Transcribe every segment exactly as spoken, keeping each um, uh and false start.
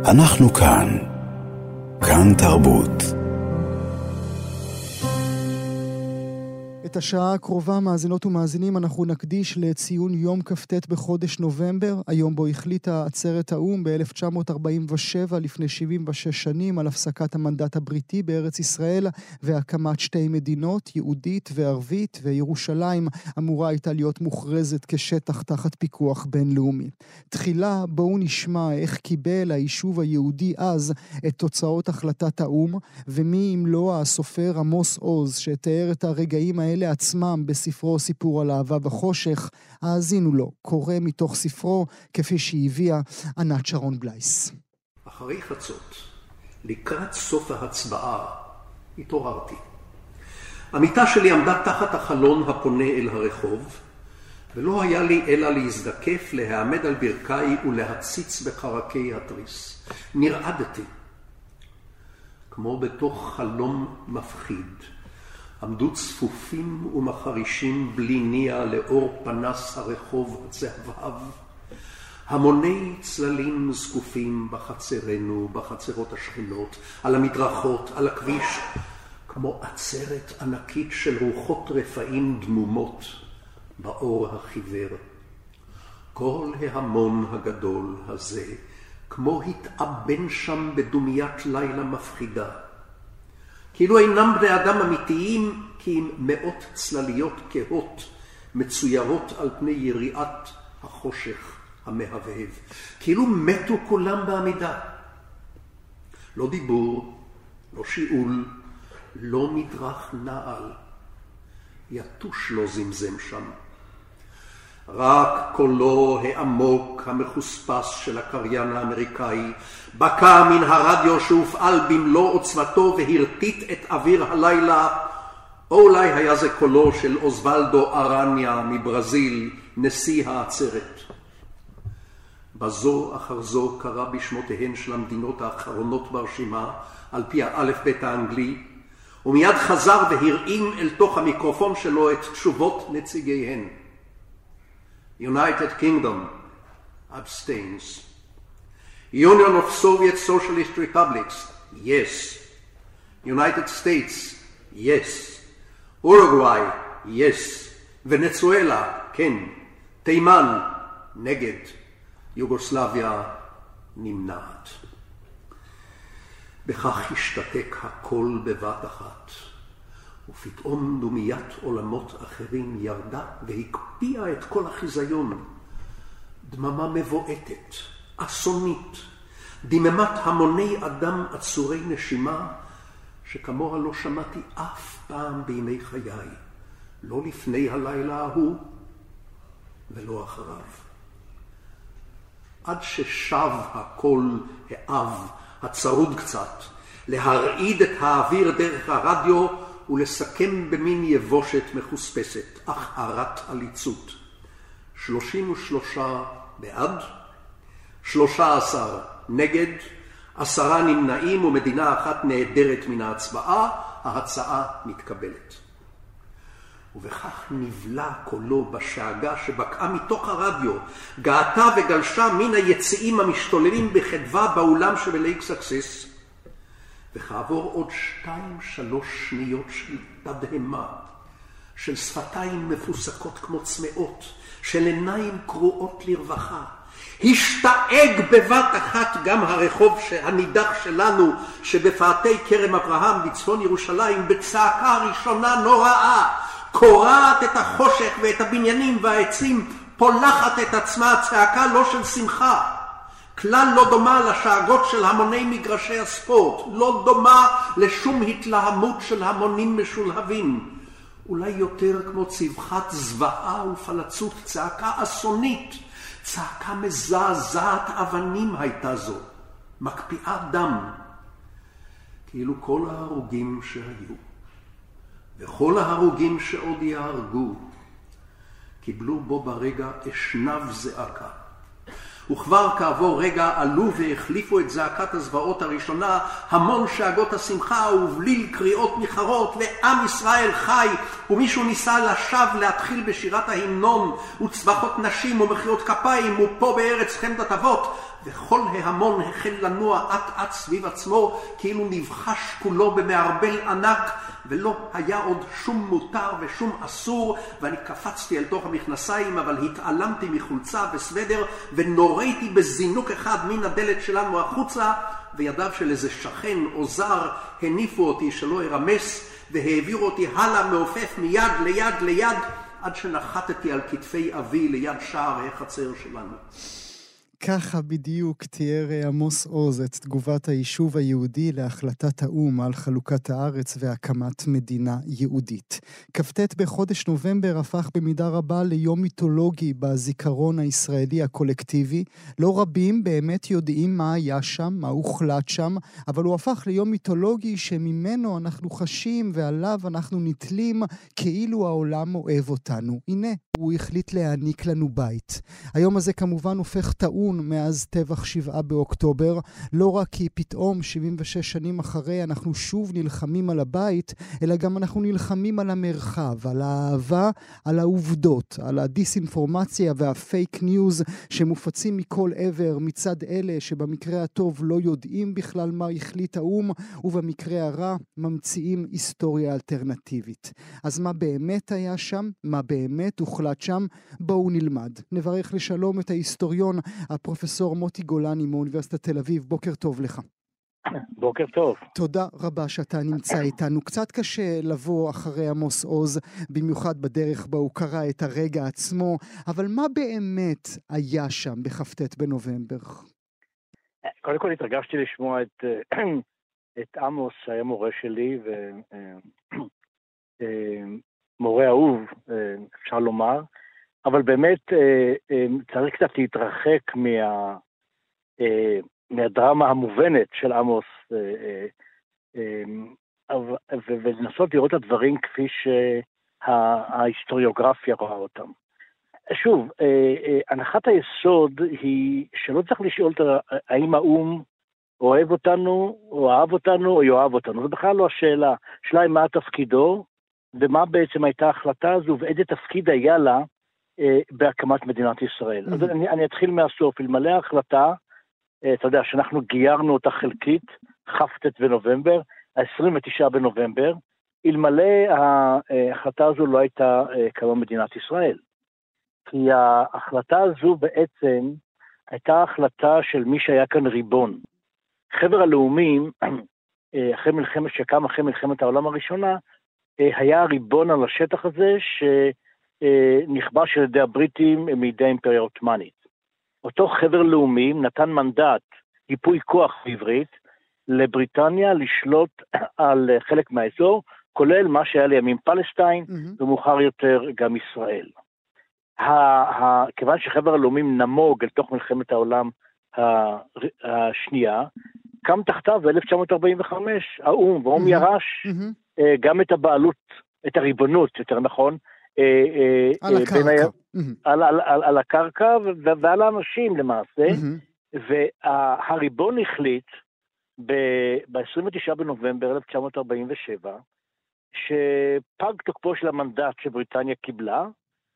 אנחנו כאן. כאן תרבות. את השעה הקרובה, מאזינות ומאזינים, אנחנו נקדיש לציון יום כ"ט בחודש נובמבר, היום בו החליטה עצרת האו"ם ב-אלף תשע מאות ארבעים ושבע, לפני שבעים ושש שנים, על הפסקת המנדט הבריטי בארץ ישראל והקמת שתי מדינות, יהודית וערבית, וירושלים אמורה הייתה להיות מוכרזת כשטח תחת פיקוח בינלאומי. תחילה בואו נשמע איך קיבל היישוב היהודי אז את תוצאות החלטת האו"ם, ומי אם לא הסופר עמוס עוז שתיאר את הרגעים האלה עצמם בספרו סיפור על אהבה וחושך. האזינו לו, קורא מתוך ספרו כפי שהביאה ענת שרון בלייס. אחרי חצות, לקראת סוף ההצבעה, התעוררתי. המיטה שלי עמדה תחת החלון הפונה אל הרחוב, ולא היה לי אלא להזדקף, להעמד על ברכיי ולהציץ בחרקי התריס. נרעדתי. כמו בתוך חלום מפחיד, עמדו צפופים ומחרישים בלי ניע לאור פנס הרחוב הצהבהב. המוני צללים זקופים בחצרנו, בחצרות השכנות, על המדרכות, על הכביש, כמו עצרת ענקית של רוחות רפאים דמומות באור החיוור. כל ההמון הגדול הזה, כמו התאבן שם בדומיית לילה מפחידה. כאילו אינם בני אדם אמיתיים, כי עם מאות צלליות כהות מצוירות על פני יריעת החושך המהבהב. כאילו מתו כולם בעמידה. לא דיבור, לא שיעול, לא מדרך נעל. יתוש לא זמזם שם. רק קולו העמוק המחוספס של הקריין האמריקאי בקע מן הרדיו שהופעל במלוא עוצמתו והרטיט את אוויר הלילה, או אולי היה זה קולו של אוזוולדו ארניה מברזיל, נשיא העצרת. בזו אחר זו קרא בשמותיהן של המדינות האחרונות ברשימה על פי האלף בית האנגלי, ומיד חזר והרעים אל תוך המיקרופון שלו את תשובות נציגיהן. United Kingdom abstains. Union of Soviet Socialist Republics, yes. United States, yes. Uruguay, yes. Venezuela, כן. תימן, נגד. יוגוסלביה, נמנעת. בכך השתתק הכל בבת אחת. ופתאום דומיית עולמות אחרים ירדה והקפיאה את כל החיזיון. דממה מבועטת, אסונית, דממת המוני אדם עצורי נשימה, שכמוה לא שמעתי אף פעם בימי חיי, לא לפני הלילה ההוא ולא אחריו. עד ששב הקול האב, הצרוד קצת, להרעיד את האוויר דרך הרדיו, ולסכם במין יבושת מחוספסת, אך הרת עליצות. שלושים ושלושה בעד, שלושה עשר נגד, עשרה נמנעים ומדינה אחת נעדרת מן ההצבעה, ההצעה מתקבלת. ובכך נבלע קולו בשאגה שבקעה מתוך הרדיו, געתה וגלשה מן היציאים המשתוללים בחדווה באולם שבלייק סקסס, וכעבור עוד שתיים שלוש שניות של תדהמה, של שפתיים מפוסקות כמו צמאות, של עיניים קרועות לרווחה, השתאג בבת אחת גם הרחוב הנידח שלנו שבפאתי כרם אברהם בצפון ירושלים בצעקה ראשונה נוראה, קורעת את החושך ואת הבניינים והעצים, פולחת את עצמה צעקה לא של שמחה, כלל לא דומה לשאגות של המוני מגרשי הספורט, לא דומה לשום התלהמות של המונים משולהבים, אולי יותר כמו צווחת זוועה ופלצות, צעקה אסונית, צעקה מזעזעת אבנים הייתה זו, מקפיאה דם, כאילו כל ההרוגים שהיו, וכל ההרוגים שעוד יהרגו, קיבלו בו ברגע אשנב זעקה. וכבר כעבור רגע עלו והחליפו את זעקת הזוועות הראשונה המון שאגות השמחה ובליל קריאות ניחרות ועם ישראל חי, ומישהו ניסה לשווא להתחיל בשירת ההמנון וצבחות נשים ומחיאות כפיים ופה בארץ חמדת אבות, וכל ההמון החל לנוע אט אט סביב עצמו, כאילו נבחש כולו במערבל ענק, ולא היה עוד שום מותר ושום אסור, ואני קפצתי אל תוך המכנסיים, אבל התעלמתי מחולצה וסוודר, ונוריתי בזינוק אחד מן הדלת שלנו החוצה, וידיו של איזה שכן או זר הניפו אותי שלא הרמס, והעבירו אותי הלאה מעופף מיד ליד ליד, עד שנחתתי על כתפי אבי ליד שער החצר שלנו. ככה בדיוק תיאר עמוס עוז את תגובת היישוב היהודי להחלטת האו"ם על חלוקת הארץ והקמת מדינה יהודית. כ"ט בחודש נובמבר הפך במידה רבה ליום מיתולוגי בזיכרון הישראלי הקולקטיבי. לא רבים באמת יודעים מה היה שם, מה הוחלט שם, אבל הוא הפך ליום מיתולוגי שממנו אנחנו חשים ועליו אנחנו נתלים כאילו העולם אוהב אותנו. הנה, הוא החליט להעניק לנו בית. היום הזה כמובן הופך טעון מאז טבח שבעה באוקטובר, לא רק כי פתאום שבעים ושש שנים אחרי אנחנו שוב נלחמים על הבית, אלא גם אנחנו נלחמים על המרחב, על האהבה, על העובדות, על הדיסאינפורמציה והפייק ניוז שמופצים מכל עבר מצד אלה שבמקרה הטוב לא יודעים בכלל מה החליט האו"ם, ובמקרה הרע ממציאים היסטוריה אלטרנטיבית. אז מה באמת היה שם? מה באמת הוחלט שם? בואו נלמד. נברך לשלום את ההיסטוריון הפרופסור מוטי גולני מאוניברסיטת תל אביב. בוקר טוב לך. בוקר טוב. תודה רבה שאתה נמצא איתנו. קצת קשה לבוא אחרי עמוס עוז, במיוחד בדרך בה הוא קרא את הרגע עצמו, אבל מה באמת היה שם בכ"ט בנובמבר? קודם כל התרגשתי לשמוע את, את עמוס, שהיה מורה שלי, ומורה אהוב, אפשר לומר, אבל באמת צריך קצת להתרחק מה, מהדרמה המובנת של עמוס, ולנסות לראות את הדברים כפי שההיסטוריוגרפיה רואה אותם. שוב, הנחת היסוד היא שלא צריך לשאול האם האו"ם אוהב אותנו, או אהב אותנו, או יאהב אותנו. זו בכלל לא השאלה. השאלה מה תפקידו, ומה בעצם הייתה ההחלטה הזו, ואיזה תפקיד היה לה אה, בהקמת מדינת ישראל. Mm-hmm. אז אני, אני אתחיל מהסוף. אלמלא ההחלטה, אה, אתה יודע, שאנחנו גיירנו אותה חלקית, כ"ט בנובמבר, ה-עשרים ותשעה בנובמבר, אלמלא ההחלטה הזו לא הייתה אה, קמה מדינת ישראל. כי ההחלטה הזו בעצם הייתה החלטה של מי שהיה כאן ריבון. חבר הלאומים, אחרי מלחמת שקם, אחרי מלחמת העולם הראשונה, היה הריבון על השטח הזה שנכבש על ידי הבריטים מידי האימפריה העות'מאנית. אותו חבר לאומים נתן מנדט, ייפוי כוח בעברית, לבריטניה לשלוט על חלק מהאזור, כולל מה שהיה לימים פלסטיין, mm-hmm. ומאוחר יותר גם ישראל. כיוון שחבר הלאומים נמוג אל תוך מלחמת העולם השנייה, קם תחתיו ב-אלף תשע מאות ארבעים וחמש, האו"ם, והאו"ם ירש גם את הבעלות, את הריבונות, יותר נכון, על הקרקע. על הקרקע ועל האנשים למעשה, והריבון החליט ב-עשרים ותשעה בנובמבר אלף תשע מאות ארבעים ושבע, שפג תוקפו של המנדט שבריטניה קיבלה,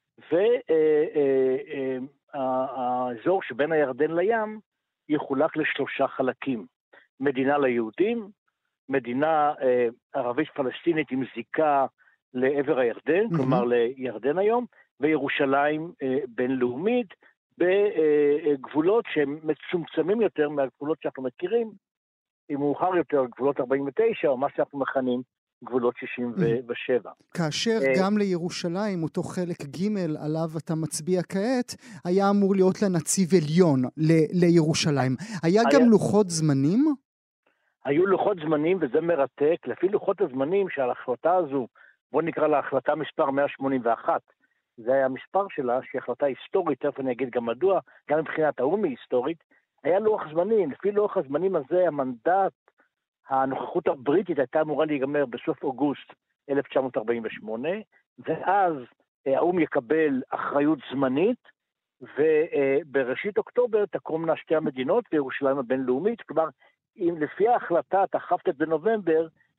והאזור שבין הירדן לים יחולק לשלושה חלקים. מדינה ליהודים, מדינה ערבית פלסטינית עם זיקה לעבר הירדן, mm-hmm. כלומר לירדן היום, וירושלים בינלאומית, בגבולות שהם מצומצמים יותר מהגבולות שאנחנו מכירים, עם מאוחר יותר גבולות ארבעים ותשע, או מה שאנחנו מכנים גבולות שישים ושבע. כאשר גם לירושלים, אותו חלק ג' עליו אתה מצביע כעת, היה אמור להיות לנציב עליון לירושלים. היה גם לוחות זמנים? היו לוחות זמנים, וזה מרתק. לפי לוחות הזמנים שעל ההחלטה הזו, בוא נקרא לה החלטה מספר מאה שמונים ואחת, זה היה המספר שלה, שהיא החלטה היסטורית, תכף אני אגיד גם מדוע, גם מבחינת האו"ם היא היסטורית, היה לוח זמנים. לפי לוח הזמנים הזה, המנדט, הנוכחות הבריטית הייתה אמורה להיגמר בסוף אוגוסט אלף תשע מאות ארבעים ושמונה, ואז האו"ם יקבל אחריות זמנית, ובראשית אוקטובר תקומנה שתי המדינות וירושלים הבינלאומית. כלומר, אם לפי ההחלטה, כ"ט בנובמבר,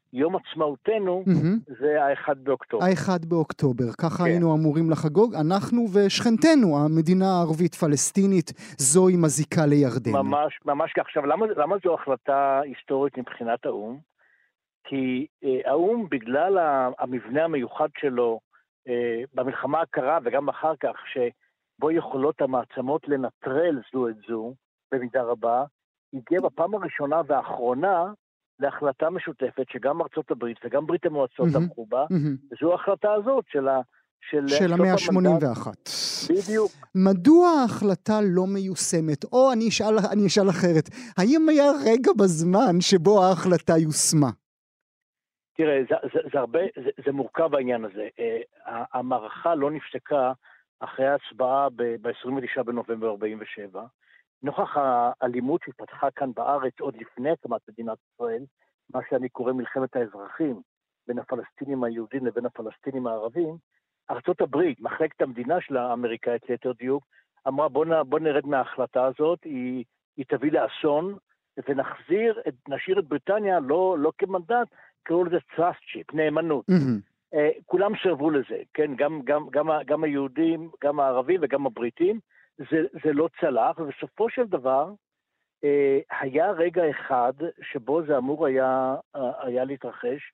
יום עצמאותנו Mm-hmm. זה האחד באוקטובר. האחד באוקטובר, ככה כן. היינו אמורים לחגוג, אנחנו ושכנתנו, המדינה הערבית פלסטינית, זו עם הזיקה לירדן. ממש, ממש כך. עכשיו, למה, למה זו החלטה היסטורית מבחינת האום? כי אה, האום, בגלל המבנה המיוחד שלו, אה, במלחמה הקרה וגם אחר כך, שבו יכולות המעצמות לנטרל זו את זו, במידה רבה, הגיע בפעם הראשונה והאחרונה להחלטה משותפת שגם ארצות הברית וגם ברית המועצות תמכו בה, וזו ההחלטה הזאת של ה... של, של ה-מאה שמונים ואחת. בדיוק. מדוע ההחלטה לא מיושמת? או אני אשאל, אני אשאל אחרת, האם היה רגע בזמן שבו ההחלטה יושמה? תראה, זה, זה, זה, הרבה, זה, זה מורכב העניין הזה. המערכה לא נפסקה אחרי ההצבעה ב-עשרים ותשעה בנובמבר ארבעים ושבע, נוכח האלימות שהתפתחה כאן בארץ עוד לפני הקמת מדינת ישראל, מה שאני קורא מלחמת האזרחים, בין הפלסטינים היהודים לבין הפלסטינים הערבים, ארצות הברית, מחלקת המדינה של האמריקאית ליתר דיוק, אמרה בוא, נ, בוא נרד מההחלטה הזאת, היא, היא תביא לאסון, ונחזיר, את, נשאיר את בריטניה לא, לא כמנדט, קראו לזה trustship, נאמנות. Mm-hmm. Uh, כולם סרבו לזה, כן? גם, גם, גם, גם היהודים, גם הערבים וגם הבריטים, זה, זה לא צלח, ובסופו של דבר, uh, היה רגע אחד שבו זה אמור היה, uh, היה להתרחש,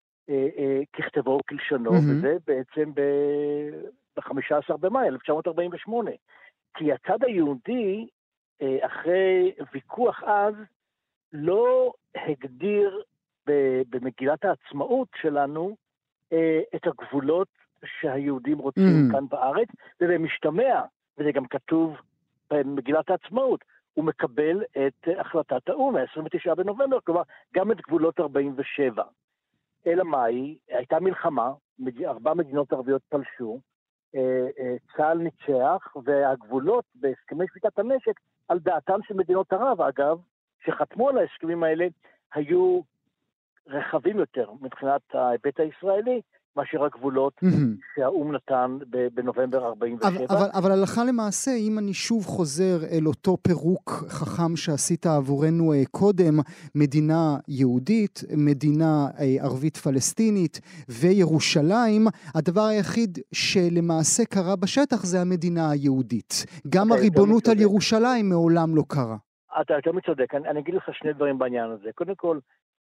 ככתבו וכלשונו, mm-hmm. וזה בעצם ב-חמישה עשר במאי אלף תשע מאות ארבעים ושמונה. כי הצד היהודי, אחרי ויכוח אז, לא הגדיר במגילת העצמאות שלנו את הגבולות שהיהודים רוצים mm-hmm. כאן בארץ, ובמשתמע, וזה גם כתוב במגילת העצמאות, הוא מקבל את החלטת האו"ם, ה-עשרים ותשעה בנובמבר, כלומר, גם את גבולות ארבעים ושבע. אלא מאי, הייתה מלחמה, ארבע מדינות ערביות פלשו, צה"ל ניצח, והגבולות בהסכמי שביתת הנשק, על דעתם של מדינות ערב, אגב, שחתמו על ההסכמים האלה, היו רחבים יותר מבחינת ההיבט הישראלי, מאשר הגבולות שהאום נתן בנובמבר ארבעים ושבע. אבל, אבל, אבל הלכה למעשה, אם אני שוב חוזר אל אותו פירוק חכם שעשית עבורנו קודם, מדינה יהודית, מדינה ערבית פלסטינית וירושלים, הדבר היחיד שלמעשה קרה בשטח זה המדינה היהודית. גם הריבונות על ירושלים מעולם לא קרה. אתה יותר מצודק, אני, אני אגיד לך שני דברים בעניין הזה. קודם כל,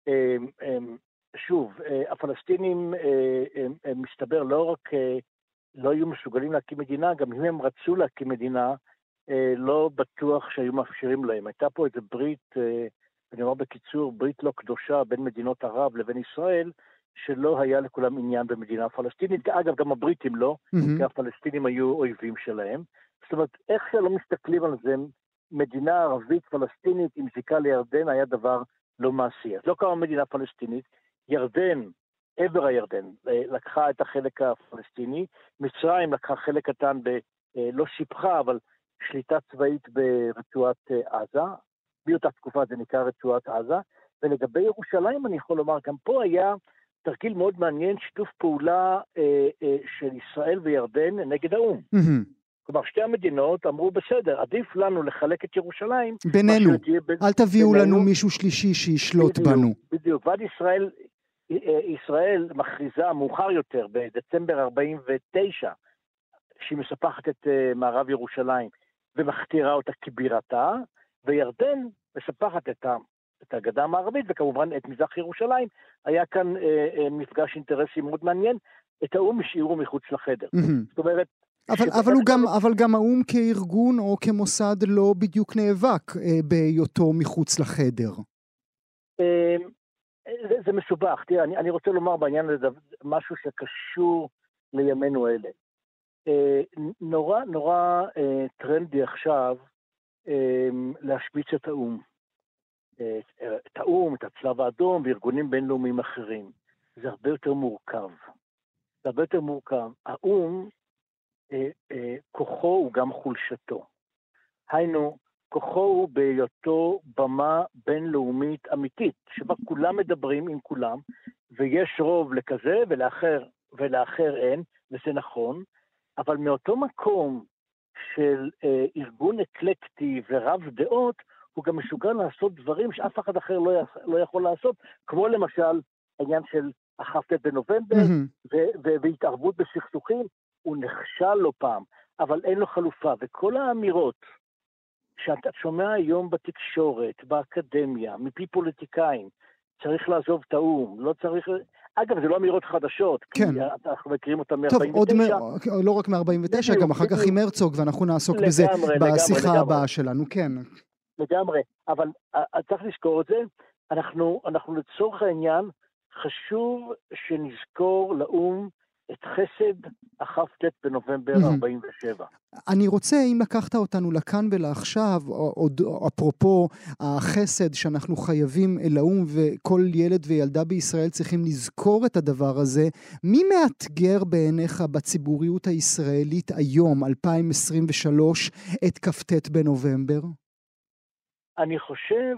שוב, הפלסטינים מסתבר לא רק לא היו מסוגלים להקים מדינה, גם אם הם רצו להקים מדינה, לא בטוח שהיו מאפשרים להם. הייתה פה איזו ברית, אני אומר בקיצור, ברית לא קדושה בין מדינות ערב לבין ישראל, שלא היה לכולם עניין במדינה הפלסטינית. אגב, גם הבריטים לא, mm-hmm. כי הפלסטינים היו אויבים שלהם. זאת אומרת, איך שלא מסתכלים על זה, מדינה ערבית פלסטינית עם זיקה לירדן היה דבר לא מעשי. אז לא קמה מדינה פלסטינית, ירדן, עבר הירדן, לקחה את החלק הפלסטיני, מצרים לקחה חלק קטן, ב, לא שיפחה, אבל שליטה צבאית ברצועת עזה, באותה תקופה זה נקרא רצועת עזה, ולגבי ירושלים אני יכול לומר, גם פה היה תרגיל מאוד מעניין, שיתוף פעולה אה, אה, של ישראל וירדן נגד האו"ם. Mm-hmm. כלומר, שתי המדינות אמרו, בסדר, עדיף לנו לחלק את ירושלים. בינינו, אל תביאו בינינו. לנו מישהו שלישי שישלוט בדיוק, בנו. בדיוק, ועד ישראל, ישראל מכריזה מאוחר יותר, בדצמבר ארבעים ותשע, שהיא מספחת את מערב ירושלים, ומכתירה אותה כבירתה, וירדן מספחת את, ה, את הגדה המערבית, וכמובן את מזרח ירושלים. היה כאן אה, אה, מפגש אינטרסי מאוד מעניין, את האו"ם השאירו מחוץ לחדר. Mm-hmm. זאת אומרת, אבל, אבל, הוא גם, אבל גם האו"ם כארגון או כמוסד לא בדיוק נאבק אה, בהיותו מחוץ לחדר. אה, זה, זה מסובך. תראה, אני, אני רוצה לומר בעניין הזה משהו שקשור לימינו אלה. אה, נורא, נורא אה, טרנדי עכשיו אה, להשמיץ את האו"ם. אה, את האו"ם, את הצלב האדום וארגונים בינלאומיים אחרים. זה הרבה יותר מורכב. זה הרבה יותר מורכב. האו"ם, כוחו הוא גם חולשתו. היינו, כוחו הוא בהיותו במה בינלאומית אמיתית, שבה כולם מדברים עם כולם, ויש רוב לכזה ולאחר, ולאחר אין, וזה נכון, אבל מאותו מקום של אה, ארגון אקלקטי ורב דעות, הוא גם מסוגל לעשות דברים שאף אחד אחר לא, לא יכול לעשות, כמו למשל העניין של הכ"ט בנובמבר, mm-hmm. ו- ו- והתערבות בסכסוכים, הוא נכשל לא פעם, אבל אין לו חלופה, וכל האמירות שאתה שומע היום בתקשורת, באקדמיה, מפי פוליטיקאים, צריך לעזוב את האום, לא צריך... אגב, זה לא אמירות חדשות, כן. כי אנחנו מכירים אותם מ-ארבעים ותשע. טוב, עוד מ... לא רק מ-ארבעים ותשע, גם אחר כך עם הרצוג, ואנחנו נעסוק לגמרי, בזה בשיחה לגמרי, הבאה לגמרי. שלנו, כן. לגמרי, אבל צריך לזכור את זה, אנחנו, אנחנו לצורך העניין, חשוב שנזכור לאום את חסד הכ"ט בנובמבר ארבעים ושבע. אני רוצה, אם לקחת אותנו לכאן ולעכשיו, עוד אפרופו החסד שאנחנו חייבים לאום, וכל ילד וילדה בישראל צריכים לזכור את הדבר הזה, מי מאתגר בעיניך בציבוריות הישראלית היום, אלפיים עשרים ושלוש, את כ"ט בנובמבר? אני חושב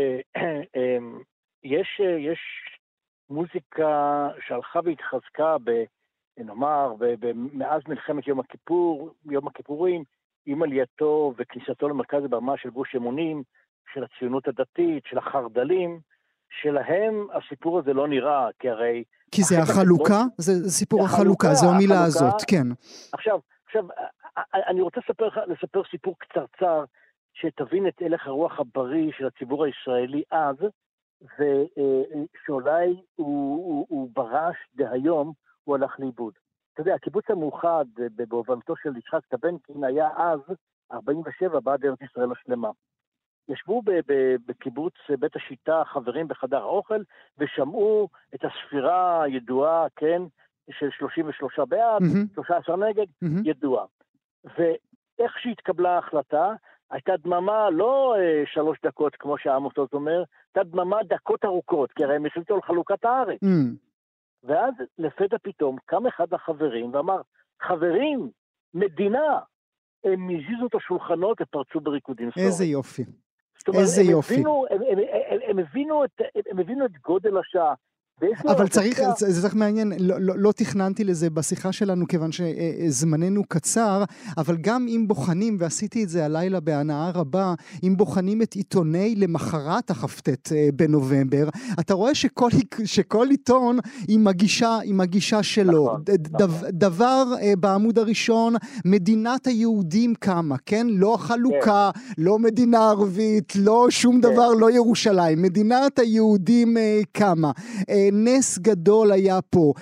שיש יש מוזיקה שהלכה והתחזקה ב... נאמר, ומאז מלחמת יום הכיפור, יום הכיפורים, עם עלייתו וכניסתו למרכז הבמה של גוש אמונים, של הציונות הדתית, של החרדלים, שלהם הסיפור הזה לא נראה, כי הרי... כי זה החלוקה? זה סיפור החלוקה, זו המילה הזאת, כן. עכשיו, עכשיו, אני רוצה לספר, לספר סיפור קצרצר, שתבין את הלך הרוח הבריא של הציבור הישראלי אז, ושאולי הוא, הוא, הוא ברש דהיום, הוא הלך לאיבוד. אתה יודע, הקיבוץ המאוחד בהובלתו של יצחק טבנקין היה אז, ארבעים ושבע, בעד ארץ ישראל השלמה. ישבו בקיבוץ בית השיטה חברים בחדר האוכל, ושמעו את הספירה הידועה, כן, של שלושים ושלושה בעד, mm-hmm. שלושה עשר נגד, mm-hmm. ידועה. ואיך שהתקבלה ההחלטה, הייתה דממה לא אה, שלוש דקות, כמו שעמוס עוז אומר, הייתה דממה דקות ארוכות, כי הרי הם החליטו על חלוקת הארץ. Mm-hmm. ואז לפתע פתאום קם אחד החברים ואמר, חברים, מדינה, הם הזיזו את השולחנות ופרצו בריקודים. איזה יופי. אומרת, איזה הם יופי. הבינו, הם, הם, הם, הם, הבינו את, הם הבינו את גודל השעה. אבל צריך, זה צריך מעניין, לא, לא, לא תכננתי לזה בשיחה שלנו כיוון שזמננו קצר, אבל גם אם בוחנים, ועשיתי את זה הלילה בהנאה רבה, אם בוחנים את עיתוני למחרת הכ"ט בנובמבר, אתה רואה שכל, שכל עיתון עם מגישה, עם מגישה שלו. נכון, דו, נכון. דבר בעמוד הראשון, מדינת היהודים קמה, כן? לא חלוקה, כן. לא מדינה ערבית, לא שום כן. דבר, לא ירושלים. מדינת היהודים קמה. נס גדול היה פה,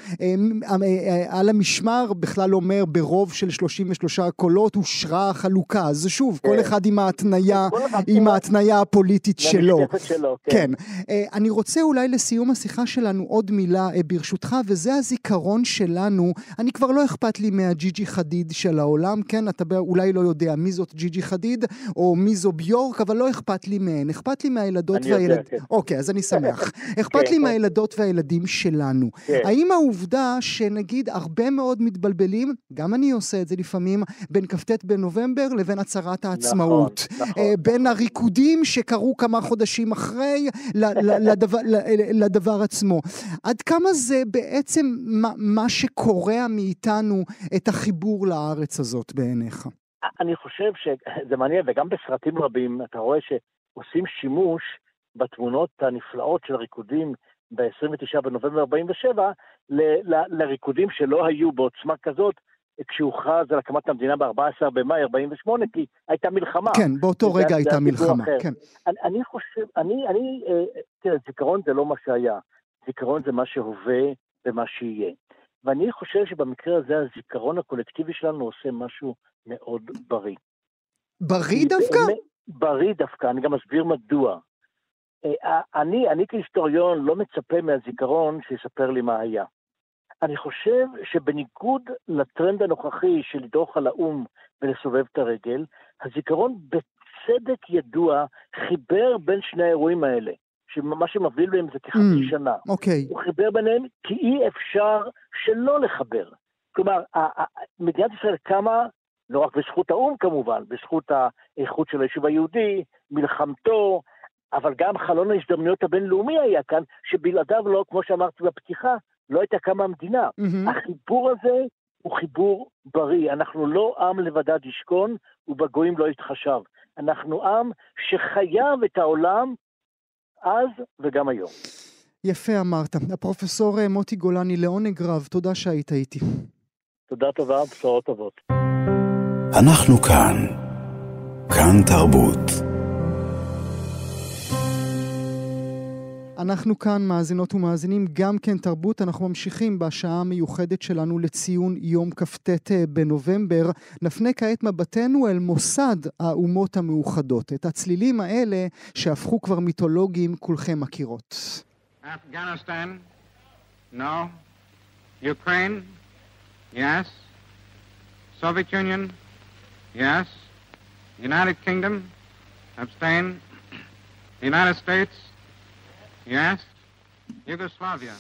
על המשמר בכלל אומר ברוב של שלושים ושלושה קולות הושרה החלוקה, אז שוב, כל אחד עם ההתניה, עם ההתניה הפוליטית שלו. כן. אני רוצה אולי לסיום השיחה שלנו עוד מילה ברשותך, וזה הזיכרון שלנו, אני כבר לא אכפת לי מהג'יג'י חדיד של העולם, כן, אתה אולי לא יודע מי זאת ג'יג'י חדיד, או מי זו ביורק, אבל לא אכפת לי מהן, אכפת לי מהילדות והילדים. אוקיי, אז אני שמח. אכפת לי מהילדות והילדים. שלנו. כן. האם העובדה שנגיד הרבה מאוד מתבלבלים, גם אני עושה את זה לפעמים, בין כ"ט בנובמבר לבין הצהרת העצמאות. נכון, נכון. בין הריקודים שקרו כמה חודשים אחרי לדבר, לדבר עצמו. עד כמה זה בעצם מה, מה שקורע מאיתנו את החיבור לארץ הזאת בעיניך? אני חושב שזה מעניין, וגם בסרטים רבים אתה רואה שעושים שימוש בתמונות הנפלאות של הריקודים ב-עשרים ותשעה בנובמבר ארבעים ושבע, ל- ל- לריקודים שלא היו בעוצמה כזאת, כשהוכרז על הקמת המדינה ב-ארבעה עשר במאי ארבעים ושמונה, כי הייתה מלחמה. כן, באותו רגע הייתה מלחמה. כן. אני, אני חושב, אני, אני, תראה, זיכרון זה לא מה שהיה, זיכרון זה מה שהווה ומה שיהיה. ואני חושב שבמקרה הזה הזיכרון הקולקטיבי שלנו עושה משהו מאוד בריא. בריא דווקא? בריא דווקא, אני גם אסביר מדוע. אני, אני כהיסטוריון לא מצפה מהזיכרון שיספר לי מה היה. אני חושב שבניגוד לטרנד הנוכחי של לדרוך על האום ולסובב את הרגל, הזיכרון בצדק ידוע חיבר בין שני האירועים האלה, שמה שמבדיל בהם זה כחצי mm, שנה. Okay. הוא חיבר ביניהם כי אי אפשר שלא לחבר. כלומר, מדינת ישראל קמה, לא רק בזכות האום כמובן, בזכות האיכות של היישוב היהודי, מלחמתו, אבל גם חלון ההזדמנויות הבינלאומי היה כאן, שבלעדיו לא, כמו שאמרתי בפתיחה, לא הייתה קמה המדינה. Mm-hmm. החיבור הזה הוא חיבור בריא. אנחנו לא עם לבדד ישכון, ובגויים לא יתחשב. אנחנו עם שחייב את העולם אז וגם היום. יפה אמרת. הפרופסור מוטי גולני, לעונג רב, תודה שהיית איתי. תודה טובה, בשורות טובות. אנחנו כאן. כאן תרבות. אנחנו כאן מאזינות ומאזינים גם כן תרבות. אנחנו ממשיכים בשעה המיוחדת שלנו לציון יום כ"ט בנובמבר. נפנה כעת מבטנו אל מוסד האומות המאוחדות. את הצלילים האלה שהפכו כבר מיתולוגיים כולכם מכירות. Afghanistan? No. Ukraine? Yes. Soviet Union? Yes. United Kingdom? Abstain. United States? Yes. Yugoslavia.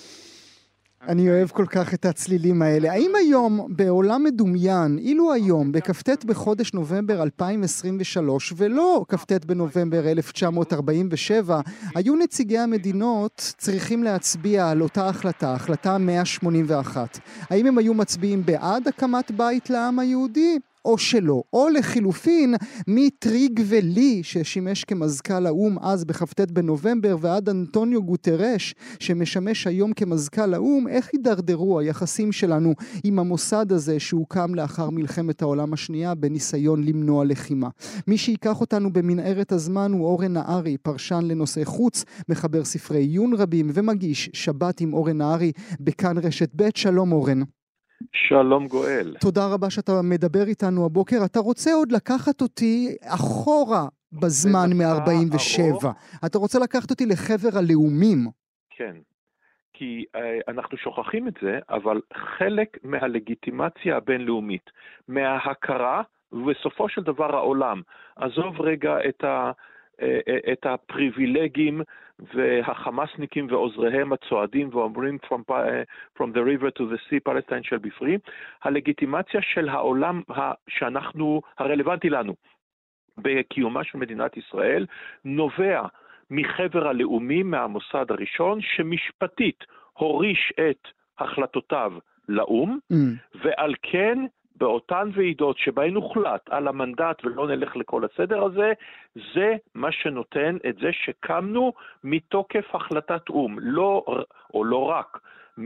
אני אוהב כל כך את הצלילים האלה. האם היום, בעולם מדומיין, אילו היום, בכ"ט בחודש נובמבר אלפיים עשרים ושלוש, ולא כ"ט בנובמבר אלף תשע מאות ארבעים ושבע, היו נציגי המדינות צריכים להצביע על אותה החלטה, החלטה מאה שמונים ואחת. האם הם היו מצביעים בעד הקמת בית לעם היהודי? או שלא, או לחילופין, מטריג ולי ששימש כמזכ"ל האום אז בכ"ט בנובמבר ועד אנטוניו גוטרש שמשמש היום כמזכ"ל האום, איך הידרדרו היחסים שלנו עם המוסד הזה שהוקם לאחר מלחמת העולם השנייה בניסיון למנוע לחימה. מי שיקח אותנו במנהרת הזמן הוא אורן נהרי, פרשן לנושאי חוץ, מחבר ספרי עיון רבים ומגיש שבת עם אורן נהרי בכאן רשת ב'. שלום אורן. שלום גואל. תודה רבה שאתה מדבר איתנו הבוקר. אתה רוצה עוד לקחת אותי אחורה בזמן מ-ארבעים ושבע. אתה רוצה לקחת אותי לחבר הלאומים. כן, כי uh, אנחנו שוכחים את זה, אבל חלק מהלגיטימציה הבינלאומית, מההכרה, ובסופו של דבר העולם, עזוב רגע את ה... את הפריבילגים והחמאסניקים ועוזריהם הצועדים ואומרים from, from the river to the sea, פלסטין של בפרי, הלגיטימציה של העולם שאנחנו, הרלוונטי לנו בקיומה של מדינת ישראל, נובע מחבר הלאומים, מהמוסד הראשון, שמשפטית הוריש את החלטותיו לאום, mm. ועל כן באותן ועידות שבהן הוחלט על המנדט ולא נלך לכל הסדר הזה, זה מה שנותן את זה שקמנו מתוקף החלטת אום, לא, או לא רק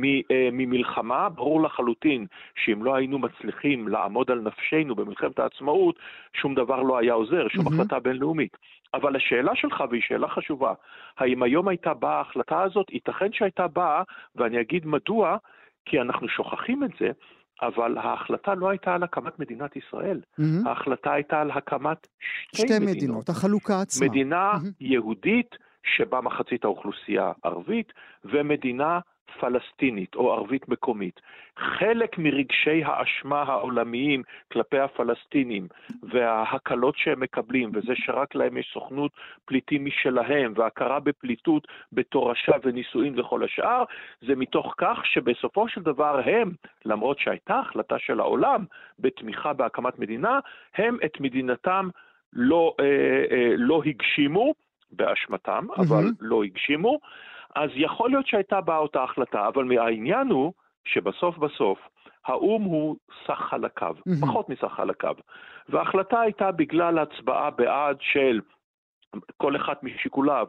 ממלחמה. ברור לחלוטין שאם לא היינו מצליחים לעמוד על נפשנו במלחמת העצמאות, שום דבר לא היה עוזר, שום mm-hmm. החלטה בינלאומית. אבל השאלה שלך, והיא שאלה חשובה, האם היום הייתה באה ההחלטה הזאת? ייתכן שהייתה באה, ואני אגיד מדוע, כי אנחנו שוכחים את זה, אבל ההחלטה לא הייתה על הקמת מדינת ישראל. Mm-hmm. ההחלטה הייתה על הקמת שתי, שתי מדינות. מדינות, החלוקה עצמה. מדינה mm-hmm. יהודית, שבה מחצית האוכלוסייה ערבית, ומדינה פלסטינית או ערבית מקומית. חלק מרגשי האשמה העולמיים כלפי הפלסטינים וההקלות שהם מקבלים, וזה שרק להם יש סוכנות פליטים משלהם והכרה בפליטות בתורשה ונישואין וכל השאר, זה מתוך כך שבסופו של דבר הם, למרות שהייתה החלטה של העולם בתמיכה בהקמת מדינה, הם את מדינתם לא, אה, אה, לא הגשימו באשמתם, mm-hmm. אבל לא הגשימו. אז יכול להיות שהייתה באה אותה החלטה, אבל העניין הוא שבסוף בסוף האום הוא סך חלקיו, mm-hmm. פחות מסך חלקיו. וההחלטה הייתה בגלל הצבעה בעד של כל אחד משיקוליו,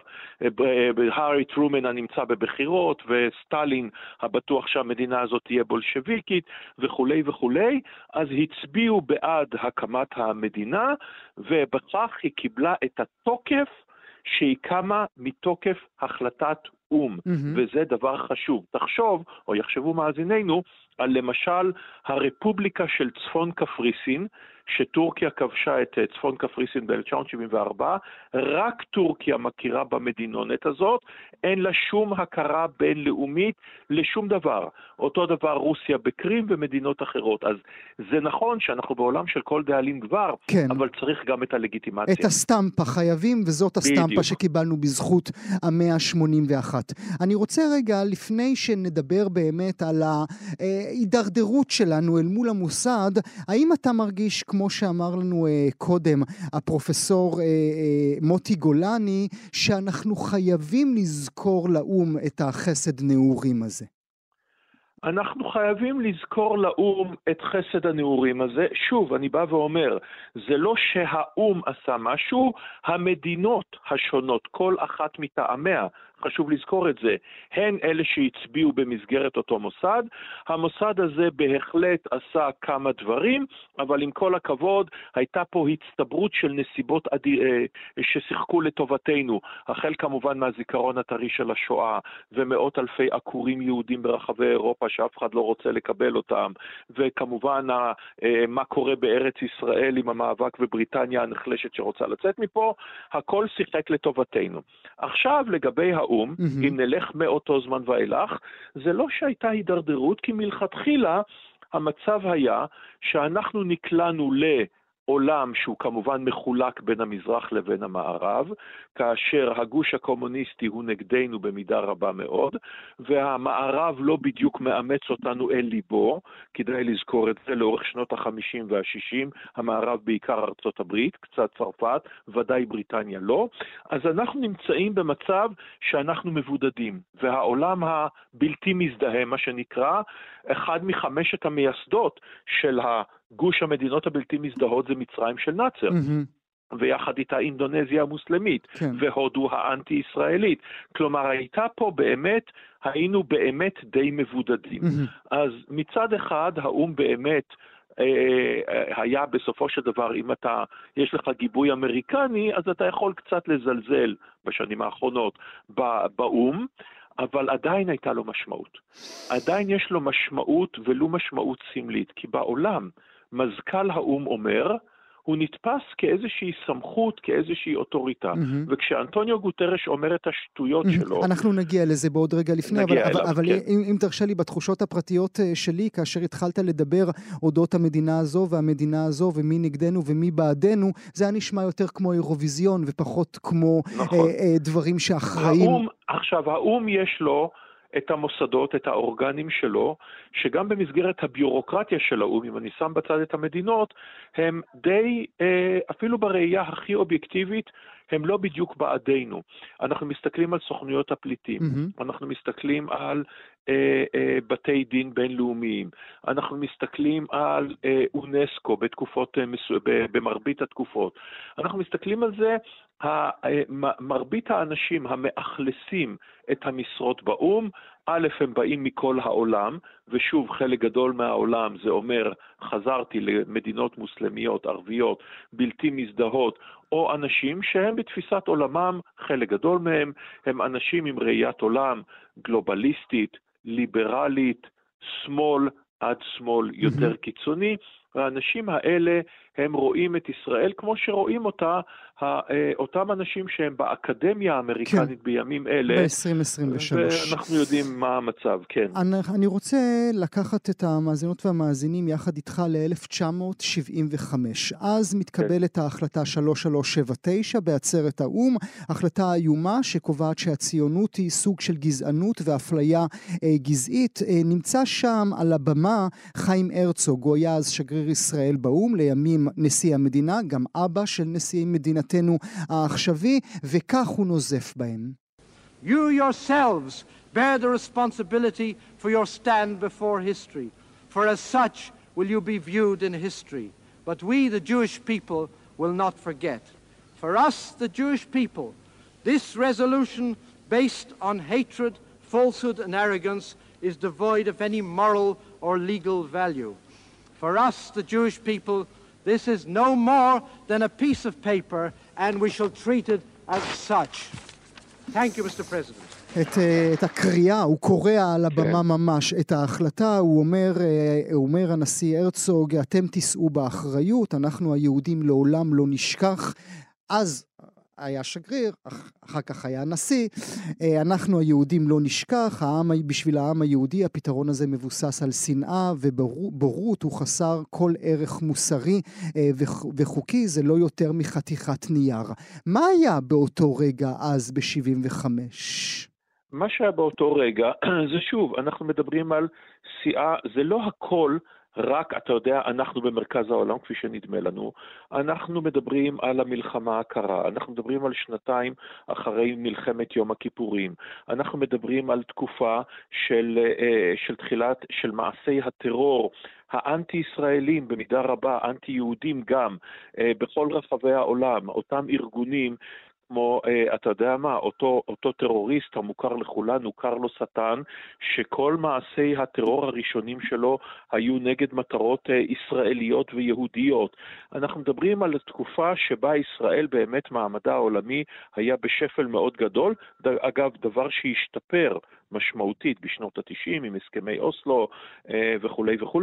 הארי טרומן הנמצא בבחירות, וסטלין הבטוח שהמדינה הזאת תהיה בולשביקית, וכולי וכולי, אז הצביעו בעד הקמת המדינה, ובכך היא קיבלה את התוקף שהיא קמה מתוקף החלטת אום, mm-hmm. וזה דבר חשוב. תחשוב, או יחשבו מאזיננו, על למשל הרפובליקה של צפון קפריסין, שטורקיה כבשה את צפון קפריסין ב-אלף תשע מאות שבעים וארבע, רק טורקיה מכירה במדינונת הזאת, אין לה שום הכרה בינלאומית לשום דבר. אותו דבר רוסיה בקרים ומדינות אחרות. אז זה נכון שאנחנו בעולם של כל דאלים גבר, כן. אבל צריך גם את הלגיטימציה. את הסטמפה חייבים, וזאת הסטמפה בדיוק. שקיבלנו בזכות המאה שמונים ואחת. אני רוצה רגע, לפני שנדבר באמת על ההידרדרות שלנו אל מול המוסד, האם אתה מרגיש, כמו שאמר לנו אה, קודם הפרופסור אה, אה, מוטי גולני, שאנחנו חייבים לזכור לאום את החסד נעורים הזה? אנחנו חייבים לזכור לאום את חסד הנעורים הזה. שוב, אני בא ואומר, זה לא שהאום עשה משהו, המדינות השונות, כל אחת מטעמיה, חשוב לזכור את זה, הן אלה שהצביעו במסגרת אותו מוסד. המוסד הזה בהחלט עשה כמה דברים, אבל עם כל הכבוד, הייתה פה הצטברות של נסיבות אדיר, ששיחקו לטובתנו, החל כמובן מהזיכרון הטרי של השואה, ומאות אלפי עקורים יהודים ברחבי אירופה שאף אחד לא רוצה לקבל אותם, וכמובן מה קורה בארץ ישראל עם המאבק בבריטניה הנחלשת שרוצה לצאת מפה, הכל שיחק לטובתנו. עכשיו לגבי האום, mm-hmm. אם נלך מאותו זמן ואילך, זה לא שהייתה הידרדרות, כי מלכתחילה המצב היה שאנחנו נקלענו לעולם שהוא כמובן מחולק בין המזרח לבין המערב, כאשר הגוש הקומוניסטי הוא נגדנו במידה רבה מאוד, והמערב לא בדיוק מאמץ אותנו אל ליבו, כדאי לזכור את זה לאורך שנות החמישים והשישים, המערב בעיקר ארצות הברית, קצת צרפת, ודאי בריטניה לא, אז אנחנו נמצאים במצב שאנחנו מבודדים, והעולם הבלתי מזדהה, מה שנקרא, אחד מחמשת המייסדות של הגוש המדינות הבלתי מזדהות זה מצרים של נאצר. Mm-hmm. ויחד איתה אינדונזיה המוסלמית, כן. והודו האנטי-ישראלית. כלומר, הייתה פה באמת, היינו באמת די מבודדים. Mm-hmm. אז מצד אחד, האום באמת אה, היה בסופו של דבר, אם אתה, יש לך גיבוי אמריקני, אז אתה יכול קצת לזלזל בשנים האחרונות באום, אבל עדיין הייתה לו משמעות. עדיין יש לו משמעות ולו משמעות סמלית, כי בעולם מזכ"ל האום אומר, הוא נתפס כאיזושהי סמכות, כאיזושהי אוטוריטה. Mm-hmm. וכשאנטוניו גוטרש אומר את השטויות mm-hmm. שלו... אנחנו נגיע לזה בעוד רגע לפני, אבל, אליו, אבל, אבל כן. אם, אם תרשה לי בתחושות הפרטיות שלי, כאשר התחלת לדבר אודות המדינה הזו והמדינה הזו, ומי נגדנו ומי בעדנו, זה היה נשמע יותר כמו אירוויזיון, ופחות כמו נכון. אה, אה, דברים שאחראים... האום, עכשיו, האום יש לו... את המוסדות, את האורגנים שלו, שגם במסגרת הביורוקרטיה של האום, אם אני שם בצד את המדינות, הם די, אפילו בראייה הכי אובייקטיבית, הם לא בדיוק בעדינו. אנחנו מסתכלים על סוכנויות הפליטים, mm-hmm. אנחנו מסתכלים על אה, אה, בתי דין בינלאומיים, אנחנו מסתכלים על אה, אונסקו בתקופות, אה, מסו... במרבית התקופות. אנחנו מסתכלים על זה, מרבית האנשים המאכלסים את המשרות באום, א' הם באים מכל העולם, ושוב חלק גדול מהעולם, זה אומר חזרתי למדינות מוסלמיות, ערביות, בלתי מזדהות, או אנשים שהם בתפיסת עולמם, חלק גדול מהם, הם אנשים עם ראיית עולם גלובליסטית, ליברלית, שמאל עד שמאל יותר mm-hmm. קיצוני, והאנשים האלה הם רואים את ישראל כמו שרואים אותה, אותם אנשים שהם באקדמיה האמריקנית כן. בימים אלה. ב-עשרים עשרים ושלוש. ואנחנו יודעים מה המצב, כן. אני, אני רוצה לקחת את המאזינות והמאזינים יחד איתך ל-אלף תשע מאות שבעים וחמש. אז מתקבלת כן. ההחלטה שלוש שלוש שבע תשע בעצרת האום, החלטה איומה שקובעת שהציונות היא סוג של גזענות ואפליה אה, גזעית. אה, נמצא שם על הבמה חיים הרצוג, הוא היה אז שגריר ישראל באום, לימים נשיא המדינה, גם אבא של נשיא מדינתנו העכשווי, וכך הוא נוזף בהם. You yourselves bear the responsibility for your stand before history, for as such will you be viewed in history. But we, the Jewish people, will not forget. For us, the Jewish people, this resolution based on hatred, falsehood and arrogance is devoid of any moral or legal value. For us, the Jewish people, this is no more than a piece of paper, and we shall treat it as such. Thank you, Mister President. את, את הקריאה, הוא קורא על הבמה ממש את ההחלטה, הוא אומר, הוא אומר הנשיא הרצוג, אתם תישאו באחריות, אנחנו היהודים לעולם לא נשכח. אז היה שגריר, אחר כך היה נשיא, אנחנו היהודים לא נשכח, העם, בשביל העם היהודי הפתרון הזה מבוסס על שנאה ובורות, הוא חסר כל ערך מוסרי וחוקי, זה לא יותר מחתיכת נייר. מה היה באותו רגע אז ב-שבעים וחמש? מה שהיה באותו רגע, זה שוב, אנחנו מדברים על סיעה, זה לא הכל, רק, אתה יודע, אנחנו במרכז העולם, כפי שנדמה לנו, אנחנו מדברים על המלחמה הקרה, אנחנו מדברים על שנתיים אחרי מלחמת יום הכיפורים, אנחנו מדברים על תקופה של, של תחילת, של מעשי הטרור, האנטי-ישראלים במידה רבה, אנטי-יהודים גם, בכל רחבי העולם, אותם ארגונים, כמו, אתה יודע מה, אותו, אותו טרוריסט המוכר לכולנו, קרלוס שטן, שכל מעשי הטרור הראשונים שלו היו נגד מטרות ישראליות ויהודיות. אנחנו מדברים על תקופה שבה ישראל באמת מעמדה העולמי היה בשפל מאוד גדול, אגב, דבר שהשתפר משמעותית בשנות ה-תשעים עם הסכמי אוסלו וכו' וכו'.